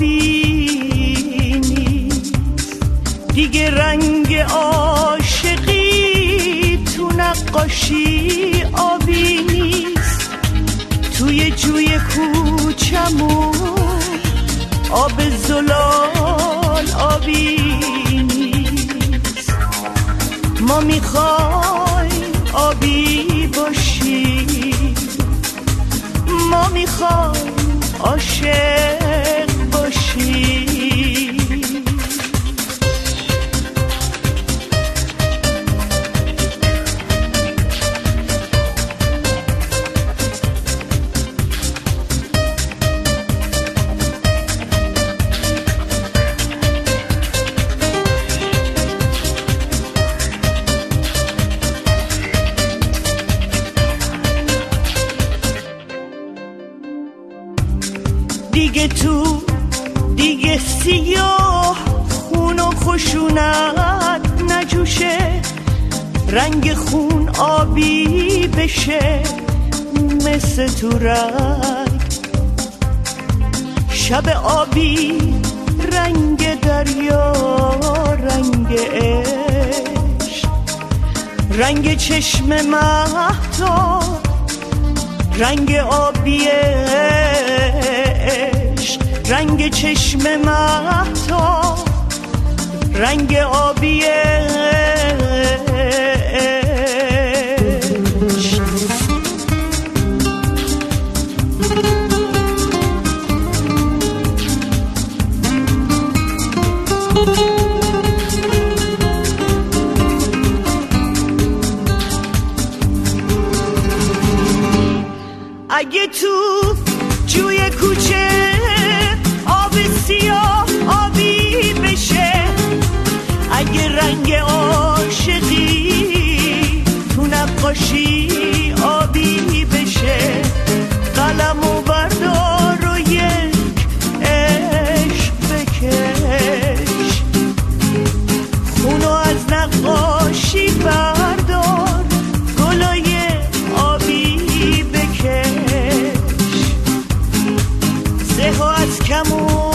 آبی نیست، دیگه رنگ عاشقی تو نقاشی آبی نیست. توی جوی کوچمون آب زلال آبی نیست. ما میخوایم آبی باشیم، ما میخوایم عاشق باشیم. دیگه تو دیگه سیاه خون و خشونت نجوشه، رنگ خون آبی بشه مثل تو رنگ. شب آبی رنگ دریا، رنگ عشق، رنگ چشم مهتاب، رنگ آبی عشق، رنگ چشم مهتاب، رنگ آبی عشق. اگه تو جوی کوچه آب سیاه آبی بشه، اگه رنگ عاشقی تو نقاشی آبی بشه، قلمو بردار و یک عشق بکش، خونو از نقاشی بردار، گلای آبی بکش، زهو از کمون